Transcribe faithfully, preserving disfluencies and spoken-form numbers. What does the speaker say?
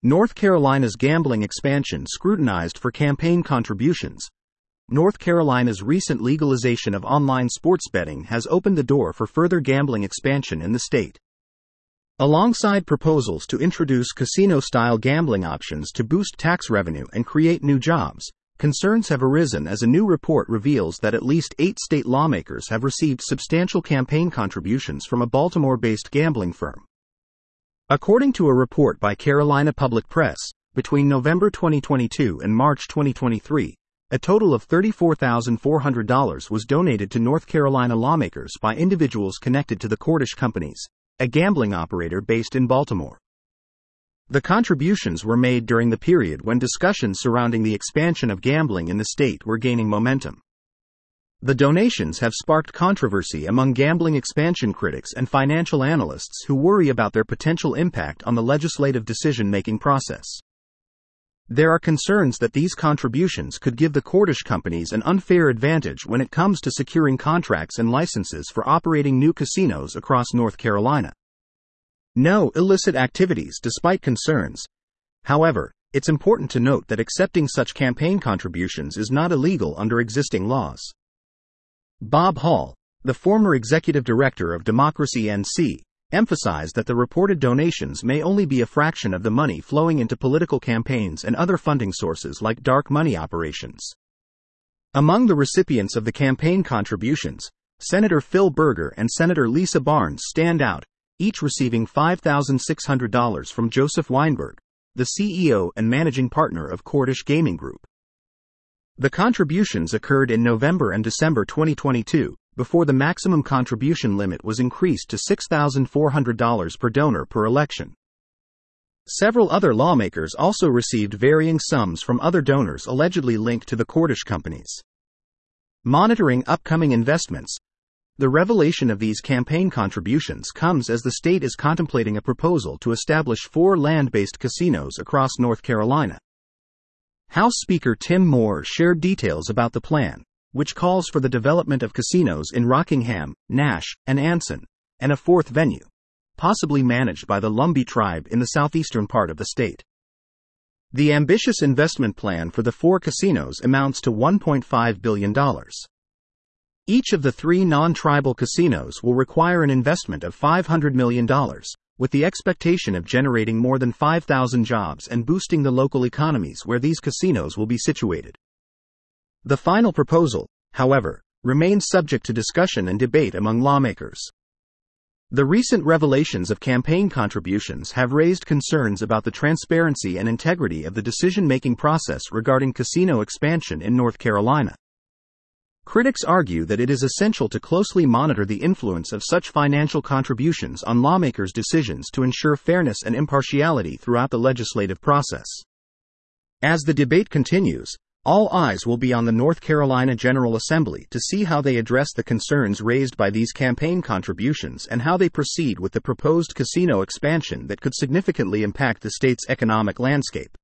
North Carolina's gambling expansion scrutinized for campaign contributions. North Carolina's recent legalization of online sports betting has opened the door for further gambling expansion in the state. Alongside proposals to introduce casino-style gambling options to boost tax revenue and create new jobs, concerns have arisen as a new report reveals that at least eight state lawmakers have received substantial campaign contributions from a Baltimore-based gambling firm. According to a report by Carolina Public Press, between November twenty twenty-two and March twenty twenty-three, a total of thirty-four thousand four hundred dollars was donated to North Carolina lawmakers by individuals connected to the Cordish Companies, a gambling operator based in Baltimore. The contributions were made during the period when discussions surrounding the expansion of gambling in the state were gaining momentum. The donations have sparked controversy among gambling expansion critics and financial analysts who worry about their potential impact on the legislative decision-making process. There are concerns that these contributions could give the Cordish Companies an unfair advantage when it comes to securing contracts and licenses for operating new casinos across North Carolina. No illicit activities despite concerns. However, it's important to note that accepting such campaign contributions is not illegal under existing laws. Bob Hall, the former executive director of Democracy N C, emphasized that the reported donations may only be a fraction of the money flowing into political campaigns and other funding sources like dark money operations. Among the recipients of the campaign contributions, Senator Phil Berger and Senator Lisa Barnes stand out, each receiving five thousand six hundred dollars from Joseph Weinberg, the C E O and managing partner of Cordish Gaming Group. The contributions occurred in November and December twenty twenty-two, before the maximum contribution limit was increased to six thousand four hundred dollars per donor per election. Several other lawmakers also received varying sums from other donors allegedly linked to the Cordish Companies. Monitoring upcoming investments. The revelation of these campaign contributions comes as the state is contemplating a proposal to establish four land-based casinos across North Carolina. House Speaker Tim Moore shared details about the plan, which calls for the development of casinos in Rockingham, Nash, and Anson, and a fourth venue, possibly managed by the Lumbee tribe in the southeastern part of the state. The ambitious investment plan for the four casinos amounts to one point five billion dollars. Each of the three non-tribal casinos will require an investment of five hundred million dollars, with the expectation of generating more than five thousand jobs and boosting the local economies where these casinos will be situated. The final proposal, however, remains subject to discussion and debate among lawmakers. The recent revelations of campaign contributions have raised concerns about the transparency and integrity of the decision-making process regarding casino expansion in North Carolina. Critics argue that it is essential to closely monitor the influence of such financial contributions on lawmakers' decisions to ensure fairness and impartiality throughout the legislative process. As the debate continues, all eyes will be on the North Carolina General Assembly to see how they address the concerns raised by these campaign contributions and how they proceed with the proposed casino expansion that could significantly impact the state's economic landscape.